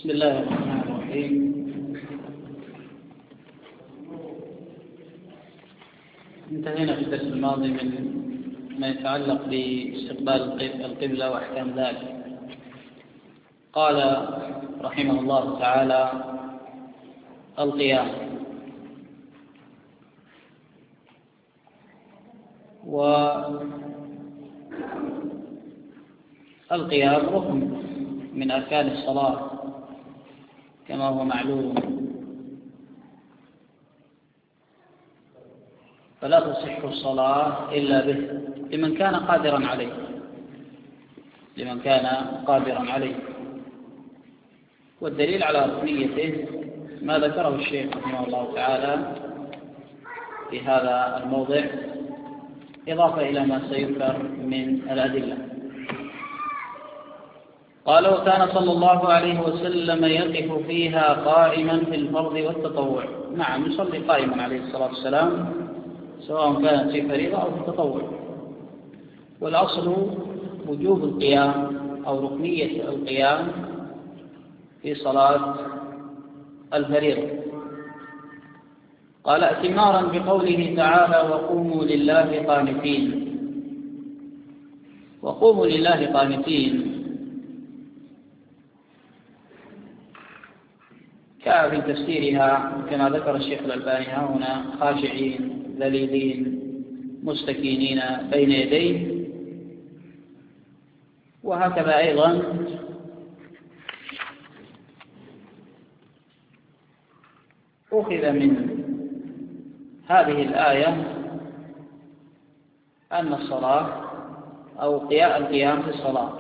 بسم الله الرحمن الرحيم. انتهينا في الدرس الماضي من ما يتعلق باستقبال القبلة وأحكام ذلك. قال رحمه الله تعالى: القيام. والقيام ركن من أركان الصلاة كما هو معلوم، فلا تصح الصلاة إلا به لمن كان قادرا عليه. والدليل على ركنيته ما ذكره الشيخ رحمه الله تعالى في هذا الموضع، إضافة إلى ما سيذكر من الأدلة. قال: وكان صلى الله عليه وسلم يقف فيها قائما في الفرض والتطوع. نعم، يصلي قائما عليه الصلاة والسلام سواء كانت في فريضة أو في تطوع. والأصل وجوب القيام أو ركنية القيام في صلاة الفريضة. قال: ائتمارا بقوله تعالى: وقوموا لله قانتين. وقوموا لله قانتين جاء في تفسيرها كما ذكر الشيخ الألباني هنا: خاشعين ذليلين مستكينين بين يديه. وهكذا أيضا أخذ من هذه الآية أن الصلاة أو القيام في الصلاة.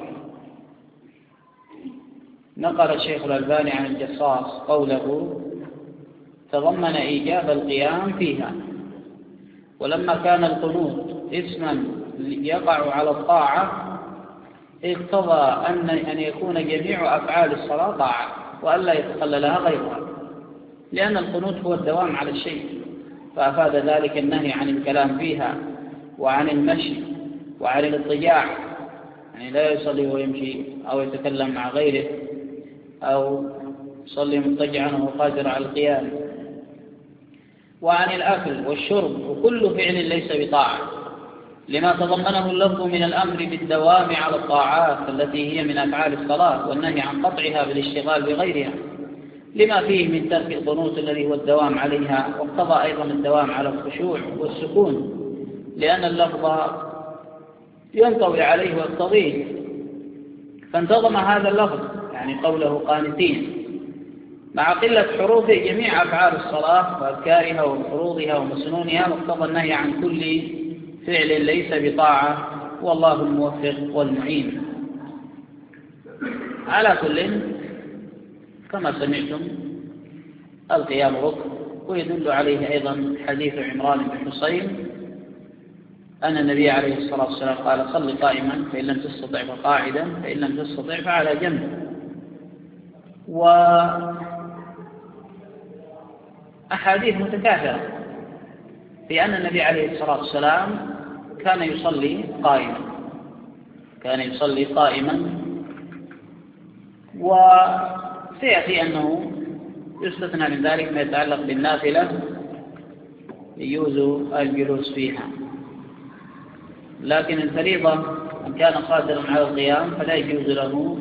نقل الشيخ الألباني عن الجصاص قوله: تضمن إيجاب القيام فيها. ولما كان القنوت اسما يقع على الطاعة اقتضى أن يكون جميع أفعال الصلاة طاعة وألا يتخللها غيرها، لأن القنوت هو الدوام على الشيء، فأفاد ذلك النهي عن الكلام فيها وعن المشي وعن الاضطجاع، يعني لا يصلي ويمشي أو يتكلم مع غيره أو يصلي مضطجعا وهو قادر على القيام، وعن الأكل والشرب، وكل فعل ليس بطاعة، لما تضمنه اللفظ من الأمر بالدوام على الطاعات التي هي من أفعال الصلاة، والنهي عن قطعها بالاشتغال بغيرها، لما فيه من ترك القنوت الذي هو الدوام عليها. واقتضى أيضا الدوام على الخشوع والسكون، لأن اللفظ ينطوي عليه ويقتضيه، فانتظم هذا اللفظ، يعني قوله قانتين، مع قلة حروف جميع أفعال الصلاة وأذكارها وفروضها ومسنونها، واقتضى النهي عن كل فعل ليس بطاعة، والله الموفق والمعين. على كل كما سمعتم القيام ركن، ويدل عليه أيضا حديث عمران بن حصين أن النبي عليه الصلاة والسلام قال: صل قائما فإن لم تستطع فقاعدا فإن لم تستطع فعلى جنب. وأحاديث متكاثرة في أن النبي عليه الصلاة والسلام كان يصلي قائما، وسيأتي أنه يستثنى من ذلك ما يتعلق بالنافلة يجوز الجلوس فيها، لكن الفريضة من كان قادرا على القيام فلا يجوز له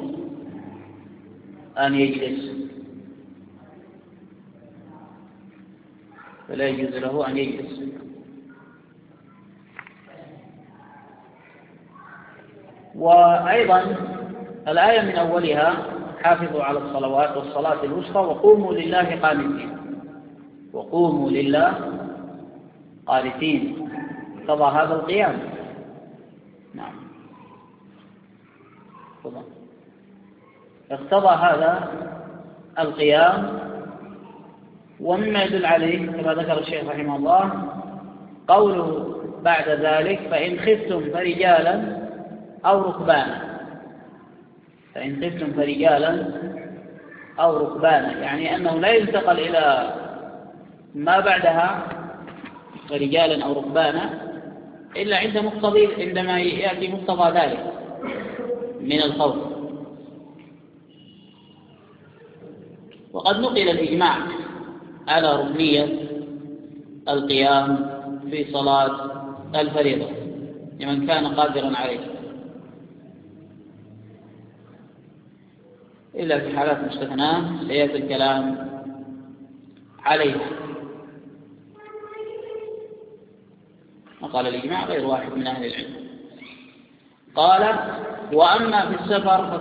أن يجلس، وأيضا الآية من أولها: حافظوا على الصلوات والصلاة الوسطى وقوموا لله قانتين. اقتضى هذا القيام. نعم، اقتضى هذا القيام. ومما يدل عليه كما ذكر الشيخ رحمه الله قوله بعد ذلك: فإن خفتم فرجالا أو ركبانا، يعني أنه لا ينتقل إلى ما بعدها فرجالا أو ركبانا إلا عندما يأتي مقتضى ذلك من الخوف. وقد نقل الإجماع على ركنية القيام في صلاة الفريضة لمن كان قادرا عليه، إلا في حالات مستثناة سيأتي الكلام عليها. وقال الإجماع غير واحد من أهل العلم. قال: وأما في السفر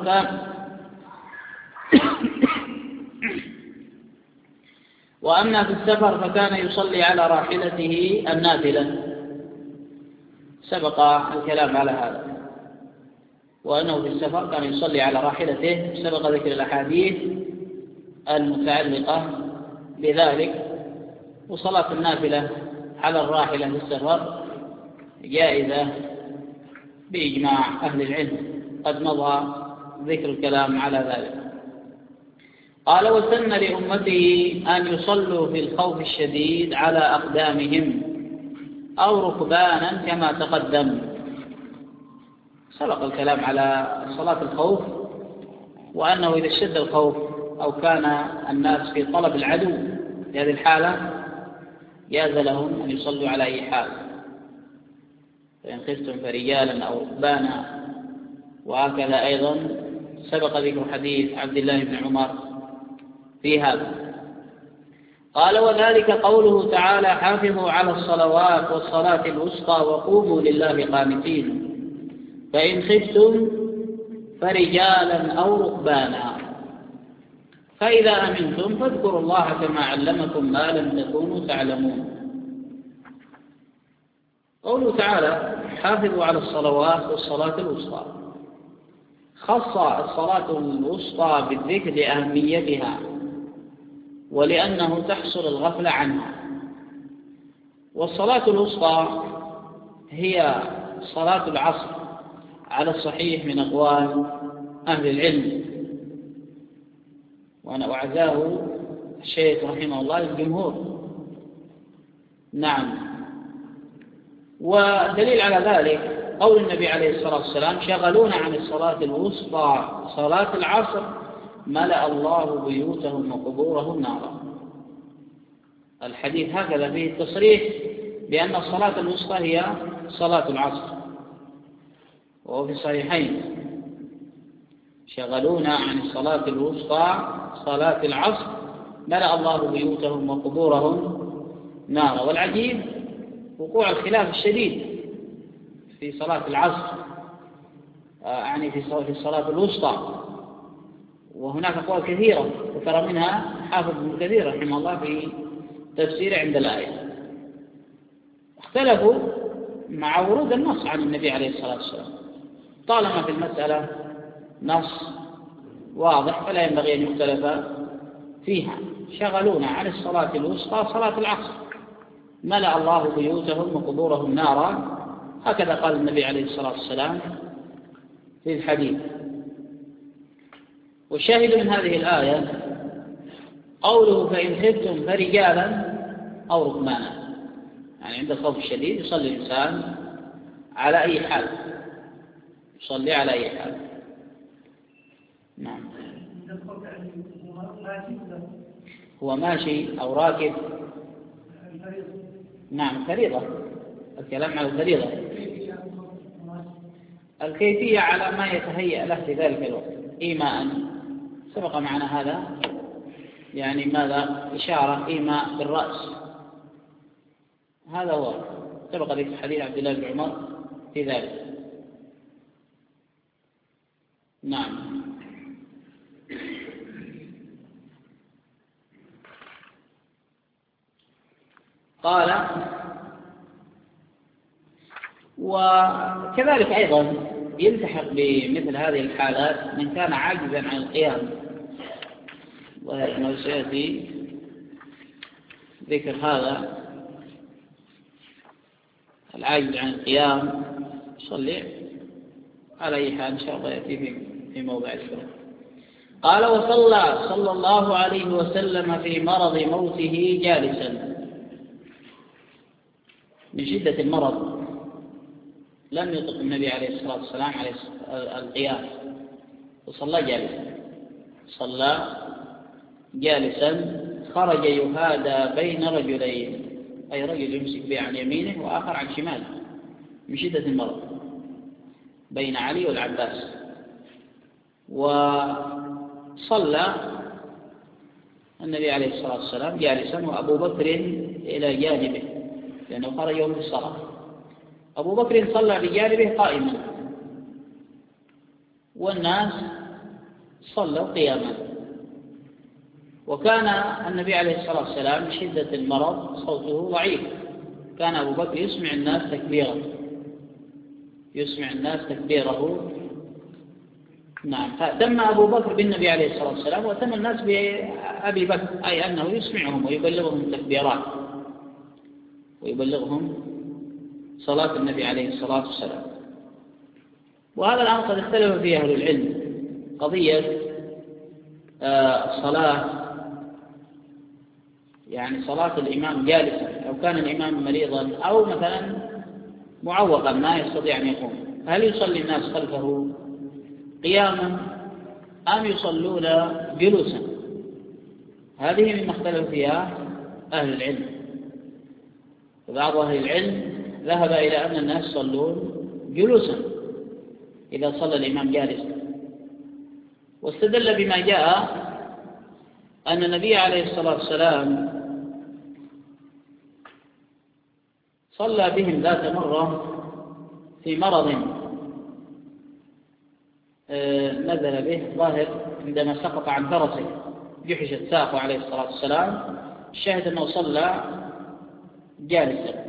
فكان يصلي على راحلته النافلة. سبق الكلام على هذا، وأنه في السفر كان يصلي على راحلته، سبق ذكر الأحاديث المتعلقة بذلك. وصلاة النافلة على الراحلة في السفر جائزة بإجماع أهل العلم، قد مضى ذكر الكلام على ذلك. قال: وسن لأمته أن يصلوا في الخوف الشديد على أقدامهم أو ركبانا كما تقدم. سبق الكلام على صلاة الخوف، وأنه إذا اشتد الخوف أو كان الناس في طلب العدو في هذه الحالة جاز لهم أن يصلوا على أي حال، فإن خفتم فرجالا أو ركبانا. وهكذا أيضا سبق ذكر حديث عبد الله بن عمر في هذا. قال: وذلك قوله تعالى: حافظوا على الصلوات والصلاة الوسطى وقوموا لله قانتين، فإن خفتم فرجالا أو ركبانا، فإذا أمنتم فاذكروا الله كما علمكم ما لم تكونوا تعلمون. قوله تعالى: حافظوا على الصلوات والصلاة الوسطى، خص الصلاة الوسطى بالذكر لأهميتها ولأنه تحصل الغفلة عنها. والصلاة الوسطى هي صلاة العصر على الصحيح من أقوال أهل العلم، وعزاه الشيخ رحمه الله الجمهور. نعم. والدليل على ذلك قول النبي عليه الصلاة والسلام: شغلونا عن الصلاة الوسطى صلاة العصر ملأ الله بيوتهم وقبورهم نارا. الحديث هكذا فيه التصريح بأن الصلاة الوسطى هي صلاة العصر، وهو في الصحيحين: شغلونا عن الصلاة الوسطى صلاة العصر ملأ الله بيوتهم وقبورهم نارا. والعجيب وقوع الخلاف الشديد في صلاة العصر، يعني في الصلاة الوسطى، وهناك أقوال كثيرة ذكر منها حافظ ابن كثير رحمه الله في تفسيره عند الآية. اختلفوا مع ورود النص عن النبي عليه الصلاة والسلام. طالما في المسألة نص واضح فلا ينبغي أن يختلف فيها. شغلونا عن الصلاة الوسطى صلاة العصر ملأ الله بيوتهم وقبورهم نارا، هكذا قال النبي عليه الصلاة والسلام في الحديث. والشاهد من هذه الآية قوله: فإن خفتم فرجالا أو ركبانا، يعني عند الخوف الشديد يصلي الإنسان على أي حال، يصلي على أي حال. نعم. هو ماشي أو راكب. نعم فريضة، الكلام على الفريضة. الكيفية على ما يتهيأ له في ذلك الوقت، إيماء سبق معنا هذا، يعني ماذا؟ إشارة إيماء بالرأس، هذا هو سبق ذكر حديث عبد الله بن عمر في ذلك. نعم. قال: وكذلك أيضا يلتحق بمثل هذه الحالات من كان عاجزا عن القيام، وأنه سيأتي ذكر هذا العاجز عن القيام يصلي على أي حال، إن شاء الله يأتي في موضع السورة. قال: وصلى صلى الله عليه وسلم في مرض موته جالسا، من شدة المرض لم يطق النبي عليه الصلاة والسلام عليه القيام، وصلى جالسا، صلى جالسا خرج يهادى بين رجلين، أي رجل يمسك به عن يمينه وآخر عن شماله من شدة المرض، بين علي والعباس. وصلى النبي عليه الصلاة والسلام جالسا وأبو بكر إلى جانبه، لأنه خرج يوم الصلاة. أبو بكر صلى بجانبه قائما، والناس صلوا قياما. وكان النبي عليه الصلاة والسلام بشدة المرض صوته ضعيف، كان أبو بكر يسمع الناس تكبيره. نعم، فأتم أبو بكر بالنبي عليه الصلاة والسلام، وأتم الناس بأبي بكر، أي أنه يسمعهم ويبلغهم التكبيرات ويبلغهم صلاة النبي عليه الصلاة والسلام. وهذا الأمر قد اختلف فيه أهل العلم، قضية الصلاة، يعني صلاة الإمام جالسا لو كان الإمام مريضا أو مثلا معوقا ما يستطيع أن يقوم، هل يصلي الناس خلفه قياما أم يصلون جلوسا؟ هذه مما اختلف فيها أهل العلم. وبعض أهل العلم ذهب إلى أن الناس يصلون جلوسا إذا صلى الإمام جالسا، واستدل بما جاء أن النبي عليه الصلاة والسلام صلى بهم ذات مرة في مرض نزل به ظاهر عندما سقط عن فرسه، جحشت ساقه عليه الصلاة والسلام. الشاهد أنه صلى جالسا،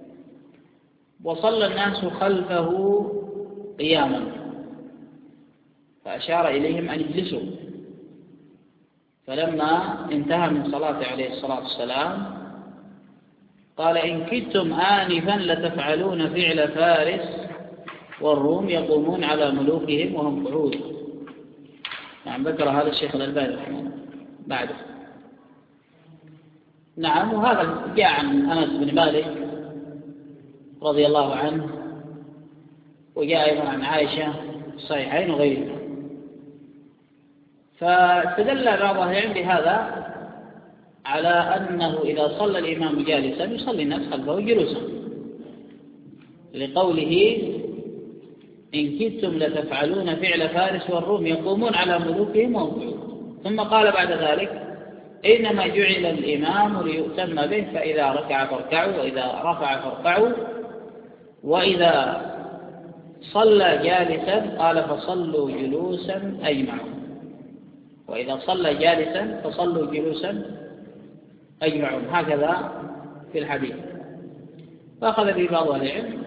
وصلى الناس خلفه قياما، فأشار إليهم أن يجلسوا. فلما انتهى من صلاته عليه الصلاة والسلام قال: إن كدتم آنفا لتفعلون فعل فارس والروم يقومون على ملوكهم وهم قعود. نعم، ذكر هذا الشيخ الألباني رحمه الله بعده. نعم، وهذا جاء عن أنس بن مالك رضي الله عنه، وجاء أيضا عن عائشة في الصحيحين وغيرها. فاستدل بعض أهل العلم بهذا على أنه إذا صلى الإمام جالسا يصلي الناس خلفه جلوسا، لقوله: إن كدتم لتفعلون فعل فارس والروم يقومون على ملوكهم وهم قعود. ثم قال بعد ذلك: إنما جعل الإمام ليؤتم به، فإذا ركع فاركعوا وإذا رفع فارفعوا، وإذا صلى جالسا قال فصلوا جلوسا أجمعوا، وإذا صلى جالسا فصلوا جلوسا أجمعوا، هكذا في الحديث. فأخذ به بعض العلم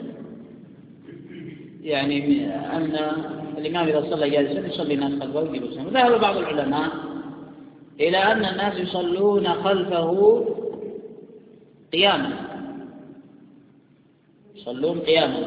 يعني أن الإمام إذا صلى جالسا يصلي الناس خلفه جلوسا. وذهب بعض العلماء إلى أن الناس يصلون خلفه قياما، يصلون قياما،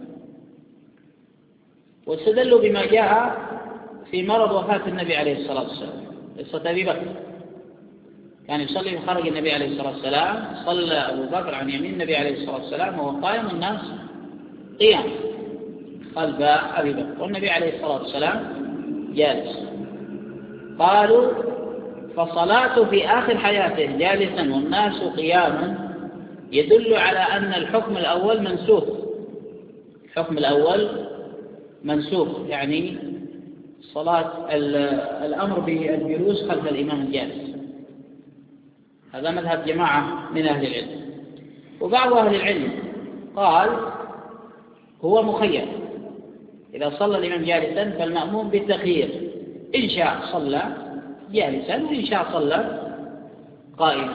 واستدلوا بما جاء في مرض وفاة النبي عليه الصلاة والسلام، قصة أبي بكر. كان يصلي خرج النبي عليه الصلاة والسلام، صلى أبو بكر عن يمين النبي عليه الصلاة والسلام وهو قائم، الناس قيام خلف أبي بكر، والنبي عليه الصلاة والسلام جالس. قالوا: فصلاته في آخر حياته جالسا والناس قياما يدل على أن الحكم الأول منسوخ. الحكم الأول منسوخ، يعني صلاة الأمر بالجلوس خلف الإمام الجالس. هذا مذهب جماعة من أهل العلم. وبعض أهل العلم قال: هو مخير، إذا صلى الإمام جالسا فالمأموم بالتخيير، إن شاء صلى جالسا وإن شاء صلى قائما.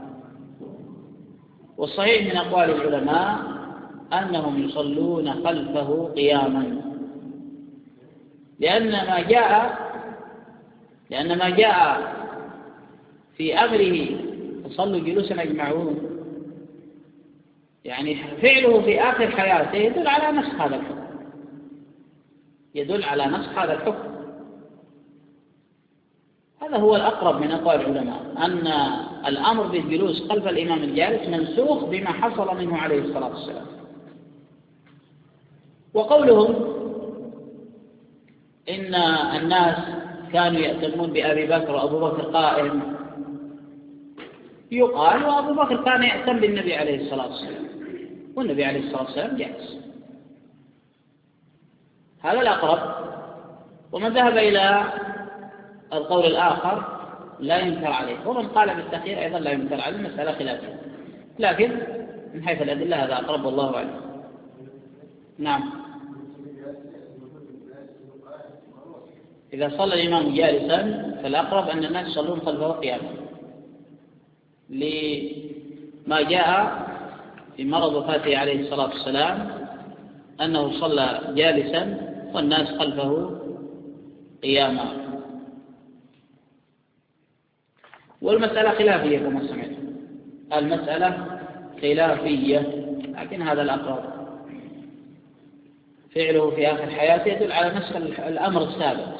والصحيح من أقوال العلماء أنهم يصلون خلفه قياما، لأن ما جاء في أمره فصلوا جلوسا أجمعون، يعني فعله في آخر حياته يدل على نسخ هذا الحكم، يدل على نسخ هذا الحكم. هذا هو الأقرب من أقوال العلماء، أن الأمر بالجلوس خلف الإمام الجالس منسوخ بما حصل منه عليه الصلاة والسلام. وقولهم إن الناس كانوا يأتمون بأبي بكر وأبو بكر قائم يقال وأبو بكر كان يأتم بالنبي عليه الصلاة والسلام، والنبي عليه الصلاة والسلام جالس. هذا الأقرب. ومن ذهب إلى القول الآخر لا ينكر عليه، ومن قال بالتأخير أيضا لا ينكر عليه، المسألة خلافية، لكن من حيث الأدلة هذا أقرب والله أعلم. نعم. إذا صلى الإمام جالسا فالأقرب أن الناس يصلون خلفه قياما، لما جاء في مرض وفاته عليه الصلاة والسلام أنه صلى جالسا والناس خلفه قياما. والمسألة خلافية كما سمعت، المسألة خلافية، لكن هذا الأقرب. فعله في آخر حياته يدل على نسخ الأمر السابق.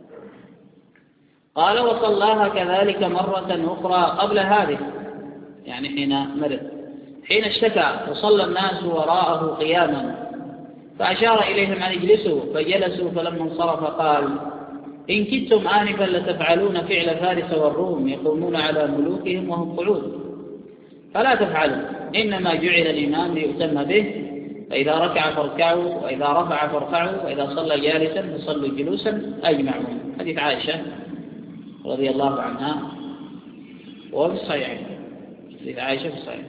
قال وصلاها كذلك مرة أخرى قبل هذه، يعني حين مرض، حين اشتكى وصلى الناس وراءه قياما فأشار إليهم أن يجلسوا فجلسوا، فلما انصرف قال إن كدتم آنفا لتفعلون فعل فارس والروم يقومون على ملوكهم وهم قعود، فلا تفعلوا، إنما جعل الإمام ليؤتم به، فإذا ركع فاركعوا وإذا رفع فارفعوا وإذا صلى جالسا فصلوا جلوسا أجمعون. حديث عائشة رضي الله عنها وفي الصحيح، حديث عائشة في الصحيح.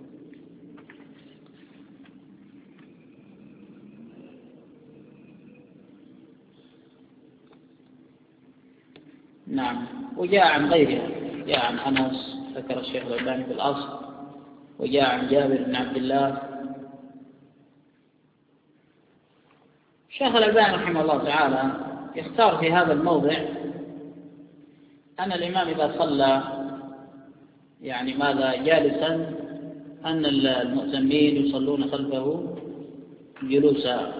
نعم. وجاء عن غيرها، جاء عن أنس ذكر الشيخ الألباني في الأصل، وجاء عن جابر بن عبد الله. الشيخ الألباني رحمه الله تعالى يختار في هذا الموضع أن الإمام إذا صلى يعني ماذا جالسا أن المؤتمين يصلون خلفه جلوسا.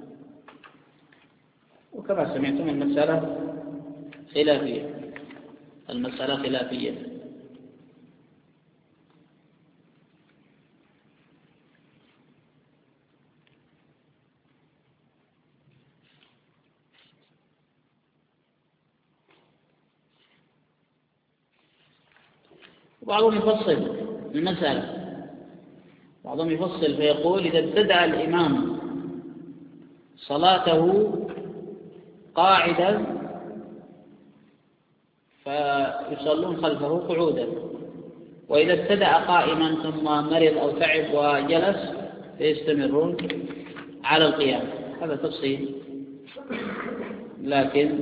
وكما سمعتم المسألة خلافية، المسألة خلافية. بعضهم يفصل المسألة، بعضهم يفصل فيقول إذا ابتدأ الإمام صلاته قاعدا فيصلون خلفه قعودا، وإذا ابتدأ قائما ثم مرض أو تعب وجلس فيستمرون على القيام. هذا تفصيل، لكن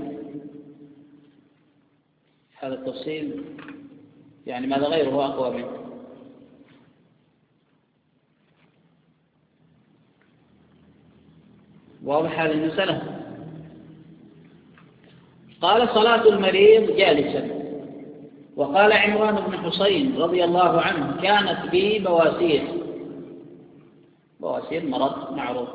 هذا التفصيل يعني ماذا غيره أقوى منه. واضح هذه المسألة. قال صلاة المريض جالسا. وقال عمران بن حسين رضي الله عنه كانت بي بواسير، بواسير مرض معروف.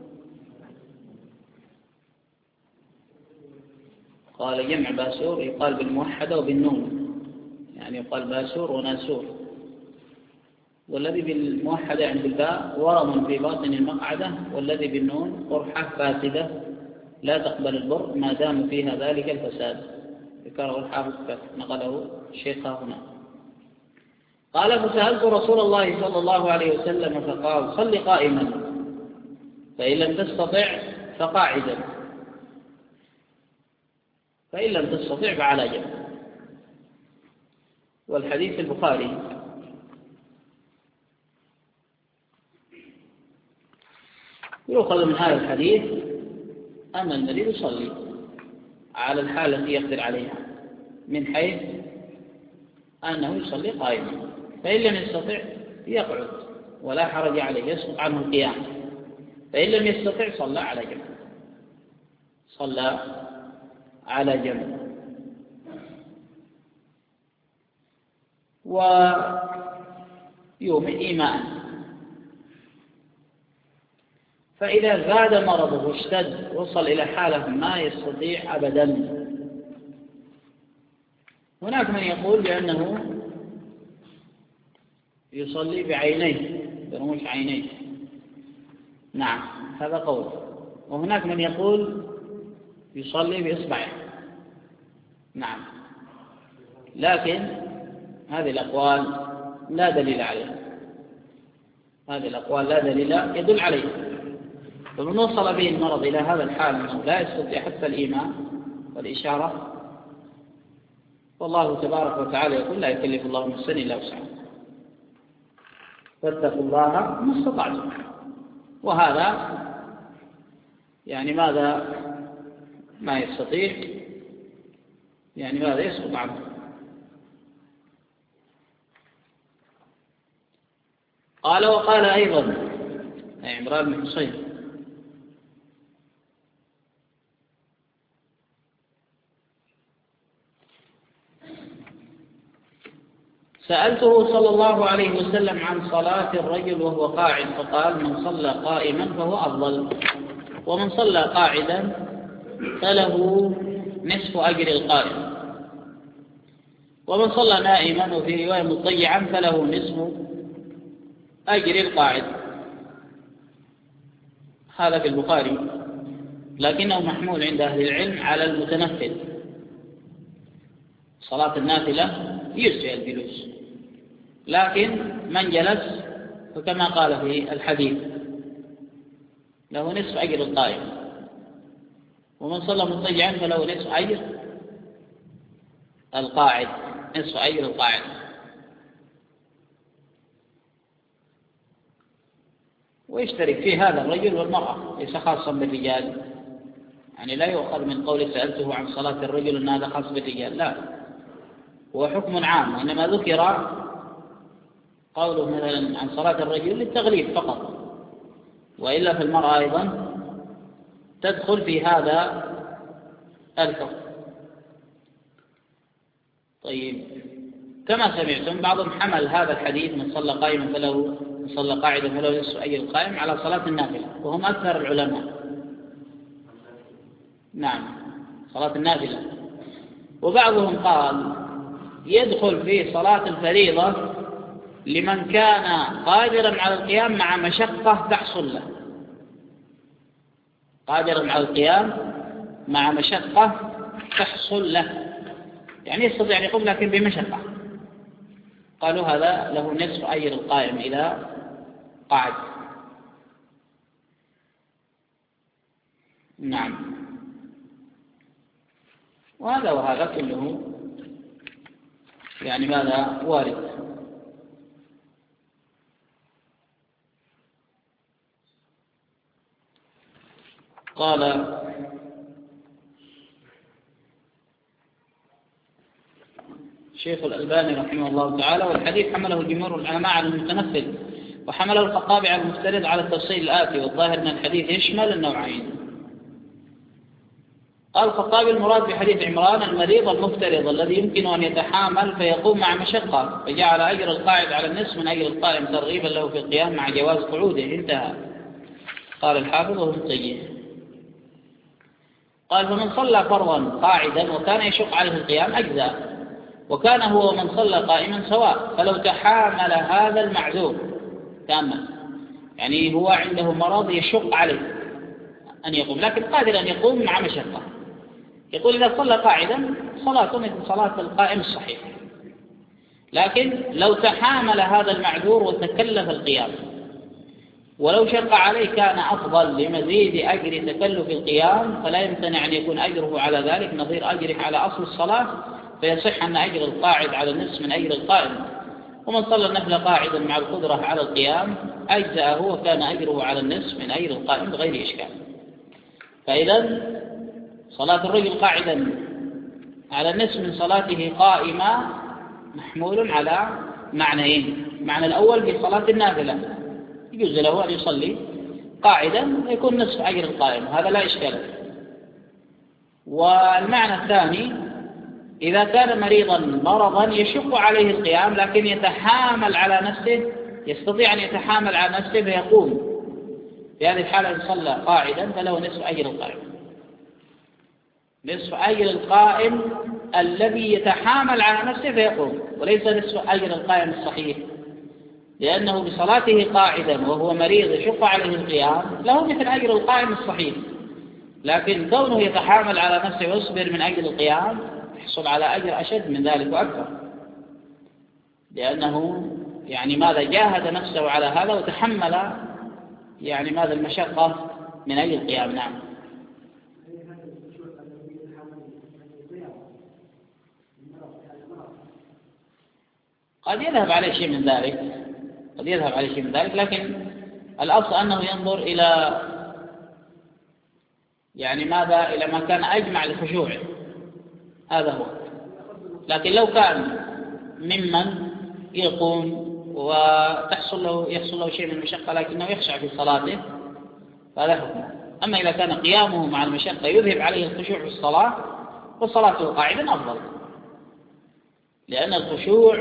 قال جمع باسور يقال بالموحدة وبالنون، يعني يقال باسور وناسور، والذي بالموحدة عند الباء ورم في باطن المقعدة، والذي بالنون قرحة فاسدة لا تقبل البر ما دام فيها ذلك الفساد. ذكره الحافظ نقله الشيخ هنا. قال فسألت رسول الله صلى الله عليه وسلم فقال صل قائما، فإن لم تستطع فقاعدا، فإن لم تستطع فعلى جنب. والحديث البخاري. يؤخذ من هذا الحديث أن المريض يصلي على الحالة التي يقدر عليها، من حيث أنه يصلي قائما، فإن لم يستطع يقعد ولا حرج عليه، يسقط عنه القيام. فإن لم يستطع صلى على جنب، صلى على جنب. ويوم إيمان. فإذا زاد مرضه واشتد وصل إلى حالة ما يستطيع أبدا. هناك من يقول بأنه يصلي بعينيه، برموش عينيه، نعم هذا قول. وهناك من يقول يصلي بإصبعه، نعم. لكن هذه الأقوال لا دليل عليها، هذه الأقوال لا دليل يدل عليها. فمن وصل به المرض إلى هذا الحال أنه لا يستطيع حتى الإيمان والإشارة، والله تبارك وتعالى يقول لا يكلف الله نفسا إلا وسعها، فاتقوا الله ما استطعتم. وهذا يعني ماذا ما يستطيع، يعني ماذا يسقط عنه. قال وقال أيضا أي عمران بن حصين سألته صلى الله عليه وسلم عن صلاة الرجل وهو قاعد فقال من صلى قائما فهو أفضل، ومن صلى قاعدا فله نصف أجر القائم، ومن صلى نائما وفي رواية مضطجعا فله نصف أجر القاعد. هذا في البخاري، لكنه محمول عند أهل العلم على المتنفل. صلاة النافلة يجزئ الجلوس، لكن من جلس فكما قال في الحديث له نصف أجر القائم، ومن صلى مضطجعا فله نصف أجر القاعد، نصف أجر القاعد. ويشترك فيه هذا الرجل والمرأة، ليس خاصا بالرجال، يعني لا يؤخذ من قول سألته عن صلاة الرجل أن هذا خاص بالرجال، لا، هو حكم عام، وإنما ذكر قوله مثلا عن صلاة الرجل للتغليب فقط، وإلا في المرأة أيضا تدخل في هذا الحكم. طيب، كما سمعتم بعضهم حمل هذا الحديث من صلى قائما فله، من صلى قاعدا فله نصف أجر القائم على صلاة النافلة، وهم أكثر العلماء. نعم، صلاة النافلة. وبعضهم قال يدخل في صلاة الفريضة لمن كان قادرا على القيام مع مشقة تحصل له، قادرا على القيام مع مشقة تحصل له، يعني يستطيع أن يقوم لكن بمشقة، قالوا هذا له نصف أجر القائم إذا قعد. نعم، وهذا كله يعني ماذا وارد. قال الشيخ الألباني رحمه الله تعالى والحديث حمله جمهور العلماء على المتنفل، وحمله الخطابي على المفترض على التفصيل الآتي، والظاهر أن الحديث يشمل النوعين. قال الخطابي المراد بحديث عمران المريض المفترض الذي يمكن أن يتحامل فيقوم مع مشقة، فجعل أجر القاعد على النصف من أجر القائم ترغيبا له في القيام مع جواز قعوده. انتهى. قال الحافظ وهو طيب. قال فمن صلى فرضا قاعدا وكان يشق عليه القيام أجزاء، وكان هو ومن صلى قائما سواء، فلو تحامل هذا المعذور تأمل، يعني هو عنده مرض يشق عليه أن يقوم لكن قادر أن يقوم مع مشقة، يقول إذا صلى قاعدا صلاته مثل صلاة القائم الصحيح، لكن لو تحامل هذا المعذور وتكلف القيام ولو شق عليه كان أفضل لمزيد أجر تكلف القيام، فلا يمتنع أن يكون أجره على ذلك نظير أجره على أصل الصلاة، فيصح أن أجر القاعد على النصف من أجر القائم. ومن صلى النفل قاعدا مع القدرة على القيام أجزأه وكان أجره على النصف من أجر القائم بغير إشكال. فإذا صلاة الرجل قاعدا على النصف من صلاته قائمة محمول على معنيين. المعنى الأول في صلاة النافلة يجوز له أن يصلي قاعدا ويكون نصف أجر القائم، هذا لا إشكال. والمعنى الثاني إذا كان مريضا مرضا يشق عليه القيام لكن يتحامل على نفسه، يستطيع أن يتحامل على نفسه فيقوم، في هذه الحالة إن صلى قاعدا فله نصف أجر القائم، نصف أجر القائم الذي يتحامل على نفسه فيقوم، وليس نصف أجر القائم الصحيح، لأنه بصلاته قاعدا وهو مريض يشق عليه القيام له مثل أجر القائم الصحيح، لكن كونه يتحامل على نفسه ويصبر من أجل القيام يحصل على أجر أشد من ذلك وأكثر. لأنه يعني ماذا جاهد نفسه على هذا وتحمل يعني ماذا المشقة من أجل القيام. نعم. قد يذهب عليه شيء من ذلك، لكن الأصل أنه ينظر إلى يعني ماذا، إلى ما كان أجمع لخشوعه، هذا هو. لكن لو كان ممن يقوم ويحصل له شيء من المشقة لكنه يخشع في صلاته فهذا حكمه. أما إذا كان قيامه مع المشقة يذهب عليه الخشوع في الصلاة فصلاته قاعدا أفضل، لأن الخشوع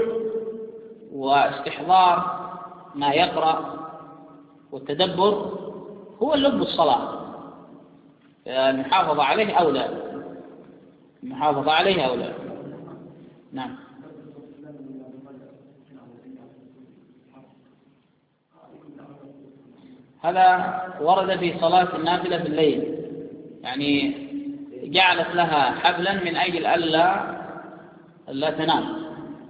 واستحضار ما يقرأ والتدبر هو اللب الصلاة، المحافظة عليه أولى. نعم. هذا ورد في صلاة النافلة في الليل، يعني جعلت لها حبلا من أجل ألا تنام،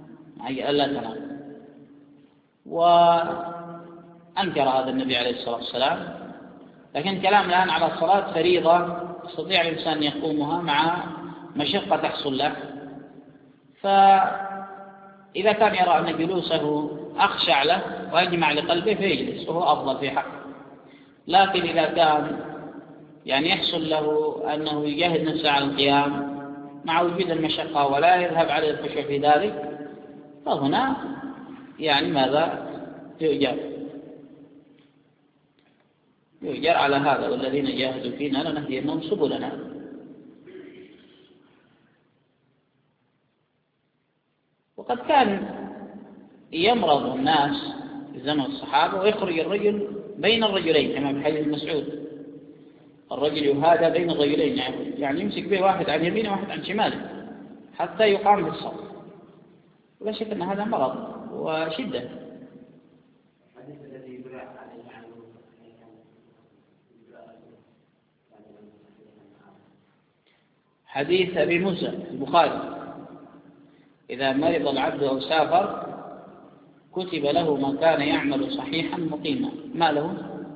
وأنكر هذا النبي عليه الصلاة والسلام. لكن كلام الآن على الصلاة فريضة يستطيع الإنسان أن يقومها مع مشقة تحصل له، فإذا كان يرى أن جلوسه أخشع له ويجمع لقلبه فيجلس وهو أفضل في حقه. لكن إذا كان يعني يحصل له أنه يجاهد نفسه على القيام مع وجود المشقة ولا يذهب عليه الخشوع في ذلك فهنا يعني ماذا يؤجر على هذا، والذين جاهدوا فينا لنهدينهم سبلنا. وقد كان يمرض الناس في زمن الصحابة ويخرج الرجل بين الرجلين كما في حديث مسعود، الرجل يهادى بين الرجلين، يعني يمسك به واحد عن يمينه وواحد عن شماله حتى يقام بالصف. ولا شك أن هذا مرض وشدة. حديث أبي موسى البخاري: إذا مرض العبد أو سافر كتب له ما كان يعمل صحيحا مقيما. ما له؟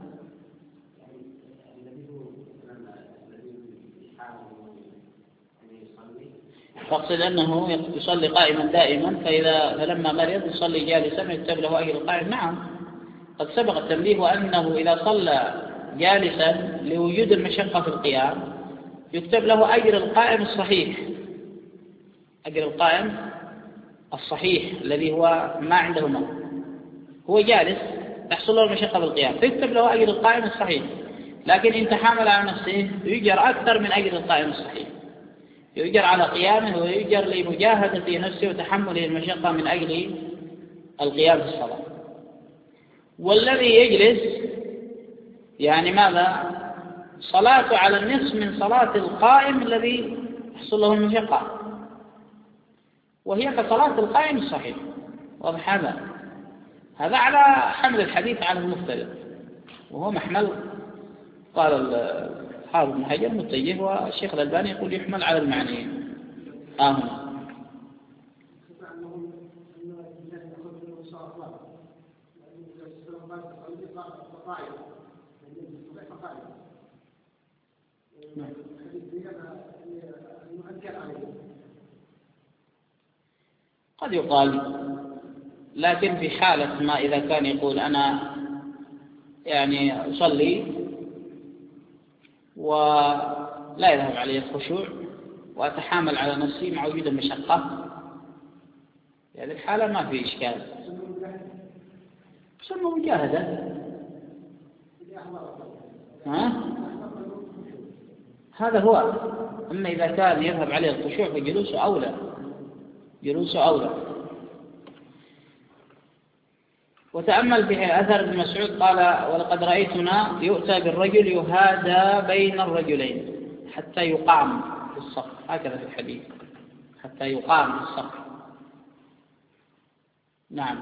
فاقصد أنه يصلي قائما دائما، فلما مرض يصلي جالسا ويكتب له أجر القائم. نعم، قد سبق التنبيه أنه إذا صلى جالسا لوجود المشقة في القيام يكتب له أجر القائم الصحيح، أجر القائم الصحيح الذي هو ما عنده موت، هو جالس تحصل له المشقة بالقيام فيكتب له أجر القائم الصحيح. لكن إن تحامل على نفسه يؤجر أكثر من أجر القائم الصحيح، يؤجر على قيامه ويؤجر لمجاهدة نفسه وتحمله المشقة من أجل القيام في الصلاة. والذي يجلس يعني ماذا؟ صلاته على النصف من صلاة القائم الذي يحصل له المشقة، وهي كصلاة القائم الصحيح. واضح هذا على حمل الحديث على المفترض، وهو محمل قال الحافظ ابن حجر متجه، والشيخ الألباني يقول يحمل على المعنيين. قد يقال، لكن في حالة ما إذا كان يقول أنا يعني أصلي ولا يذهب علي الخشوع وأتحامل على نفسي مع وجود المشقة، في هذه الحالة ما في إشكال، سمى مجاهدة. هذا هو. أما إذا كان يذهب عليه الخشوع فجلوسه أولى، وتأمل في أثر ابن مسعود قال: ولقد رأيتنا يؤتى بالرجل يهادى بين الرجلين حتى يقام في الصف، هكذا في الحديث، حتى يقام في الصف. نعم.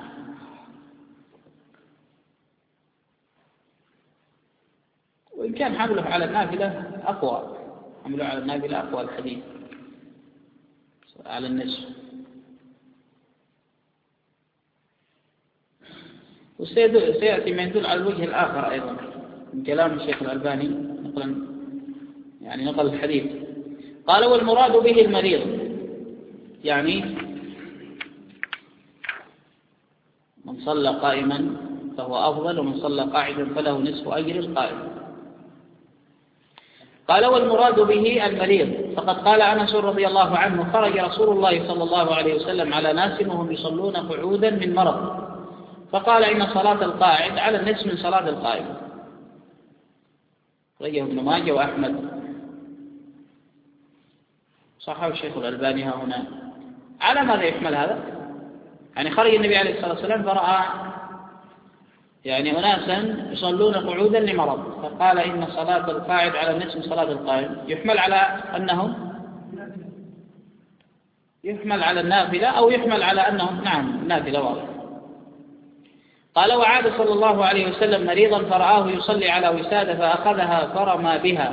وإن كان حمله على النافلة أقوى، الحديث على النصف. وسيأتي ما يدل على الوجه الآخر أيضا من كلام الشيخ الألباني نقل الحديث. قال: والمراد به المريض، يعني من صلى قائما فهو أفضل، ومن صلى قاعدا فله نصف أجر القائم. قال: والمراد به المريض، فقد قال أنس رضي الله عنه: خرج رسول الله صلى الله عليه وسلم على ناس وهم يصلون قعودا من مرض، فقال: إن صلاة القاعد على النصف من صلاة القائم. رجه ابن ماجه وأحمد، صححه الشيخ الألباني هنا. على ماذا يحمل هذا؟ يعني خرج النبي عليه الصلاة والسلام فرأى أناسا يصلون قعودا لمرض، فقال: إن صلاة القاعد على النصف من صلاة القائم. يحمل على النافلة، أو يحمل على أنهم نافلة واضح. قال: وعاد صلى الله عليه وسلم مريضا فرآه يصلي على وسادة فأخذها فرمى بها.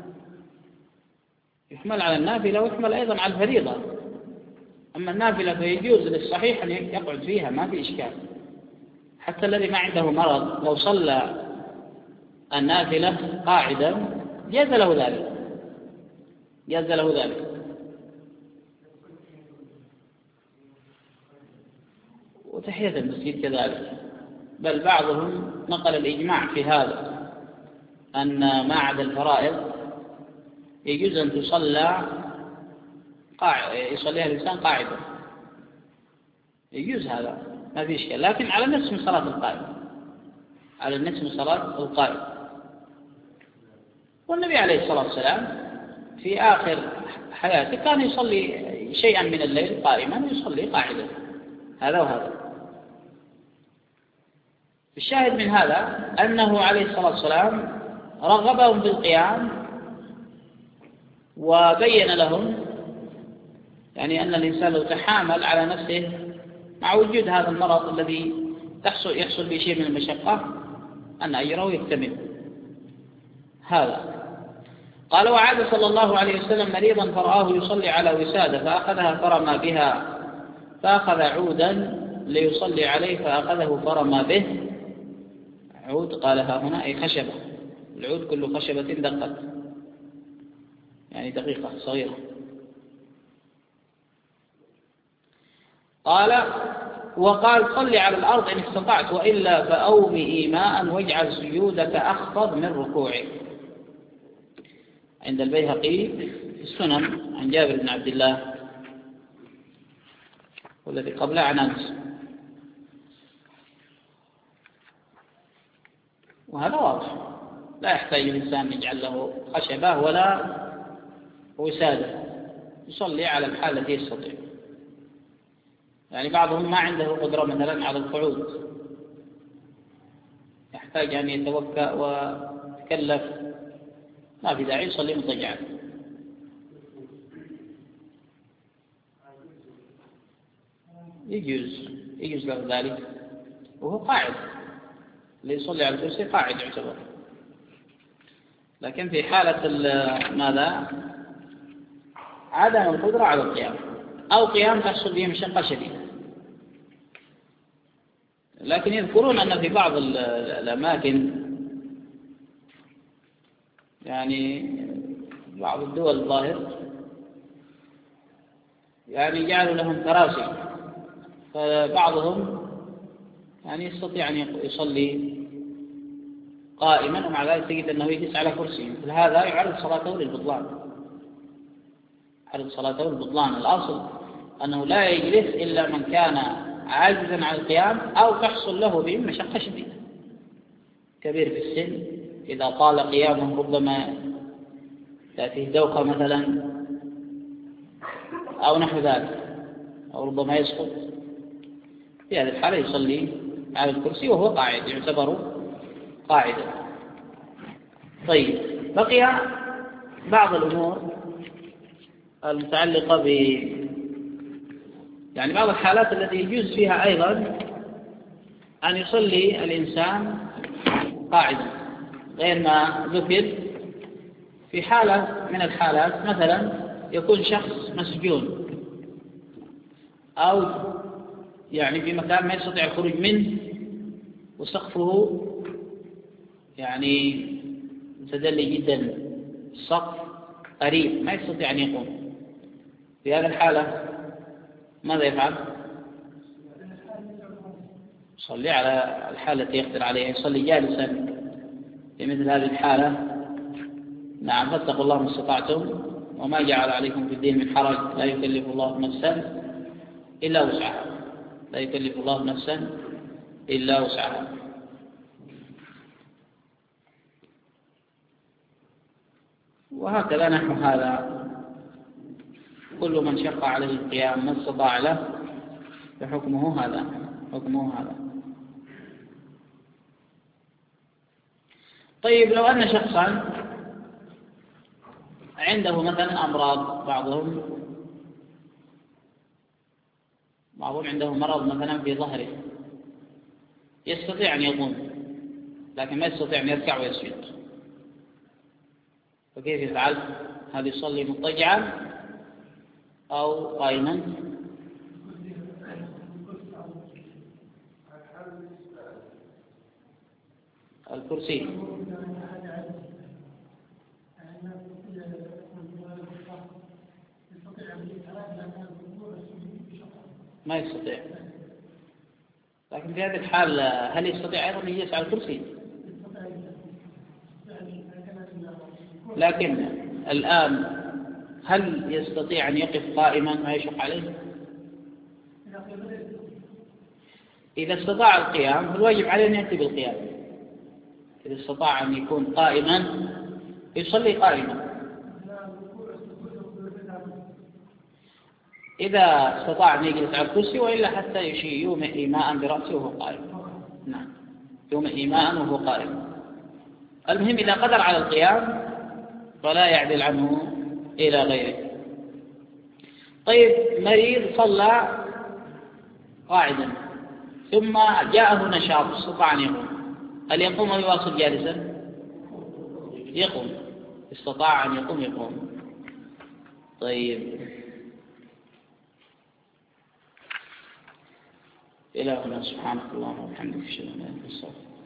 يحمل على النافلة ويحمل أيضا على الفريضة. أما النافلة فيجوز للصحيح أن يقعد فيها، ما في إشكال. حتى الذي ما عنده مرض لو صلى النافلة قاعدا جاز له ذلك. وتحية المسجد كذلك. بل بعضهم نقل الإجماع في هذا، أن ما عدا الفرائض يجوز أن يصليها الإنسان قاعدا، يجوز هذا، ما في إشكال، لكن على النصف من صلاة القائم. والنبي عليه الصلاة والسلام في آخر حياته كان يصلي شيئا من الليل قائما ويصلي قاعدا، هذا وهذا. الشاهد من هذا أنه عليه الصلاة والسلام رغبهم بالقيام، وبين لهم أن الإنسان لو تحامل على نفسه مع وجود هذا المرض الذي يحصل به شيء من المشقة أن أجره يكتمل. هذا. قال: وعاد صلى الله عليه وسلم مريضا فرآه يصلي على وسادة فأخذها فرمى بها، فأخذ عودا ليصلي عليه فأخذه فرمى به. عود قالها هنا أي خشبة، العود كل خشبة دقت، دقيقة صغيرة. وقال: صل على الأرض إن استطعت، وإلا فأومئ ماء واجعل سجودك أخفض من ركوعك. عند البيهقي في السنن عن جابر بن عبد الله، والذي قبله عن أنس. وهذا واضح، لا يحتاج الإنسان يجعل له خشبة ولا وسادة، يصلي على الحال التي يستطيع. بعضهم ما عنده قدرة مثلا على القعود، يحتاج أن يتوكأ ويتكلف، ما في داعي يصلي مضطجعا. يجوز له ذلك وهو قاعد، اللي يصلي على الكرسي قاعد يعتبر. لكن في حالة ماذا؟ عدم القدرة على القيام، أو قيام تحصل به مشقة شديدة. لكن يذكرون أن في بعض الأماكن بعض الدول الظاهر جعلوا لهم كراسي، فبعضهم يستطيع أن يصلي قائما ومع ذلك تجد أنه يجلس على كرسي. مثل هذا يعرض صلاته للبطلان. الأصل أنه لا يجلس إلا من كان عاجزا عن القيام أو تحصل له به مشقة شديدة، كبير في السن، إذا طال قيامه ربما تأتيه دوخة مثلا أو نحو ذلك، أو ربما يسقط. في هذه الحالة يصلي على الكرسي وهو قاعد، يعتبر قاعدا. طيب، بقي بعض الأمور المتعلقة بعض الحالات التي يجوز فيها أيضا أن يصلي الإنسان قاعدا، غير ما ذكر. في حالة من الحالات مثلا يكون شخص مسجون، أو في مكان ما يستطيع الخروج منه، وسقفه يعني متدلي جدا، السقف قريب ما يستطيع أن يقوم. في هذه الحالة ماذا يفعل؟ يصلي على الحالة التي يقدر عليها، يصلي جالسا في مثل هذه الحالة. نعم، فاتقوا الله ما استطعتم وما جعل عليكم في الدين من حرج، لا يكلف الله نفسا إلا وسعها، لا يكلف الله نفسا إلا وسعها. وهكذا نحو هذا، كل من شق عليه القيام ما استطاع له فحكمه هذا، حكمه هذا. طيب، لو أن شخصا عنده مثلا أمراض، بعضهم عنده مرض مثلا في ظهره، يستطيع أن يقوم لكن ما يستطيع أن يركع ويسجد، فكيف يفعل؟ هل يصلي مضطجعا أو قائما؟ الكرسي ما يستطيع، لكن في هذه الحال هل يستطيع أيضا أن يجلس على الكرسي؟ لكن الآن هل يستطيع أن يقف قائما ما يشق عليه؟ إذا استطاع القيام فالواجب عليه أن يأتي بالقيام. إذا استطاع أن يكون قائما يصلي قائما، إذا استطاع أن يجلس على الكرسي، وإلا حتى يومئ إيماء برأسه وهو قائم. نعم، يومئ إيماء وهو قائم. المهم إذا قدر على القيام فلا يعدل عنه إلى غيره. طيب، مريض صلى قاعدا ثم جاءه نشاط استطاع أن يقوم، هل يقوم أو يواصل جالسا؟ يقوم، استطاع أن يقوم يقوم. طيب، إلى هنا، سبحانك اللهم وبحمدك، أشهد أن لا إله إلا أنت.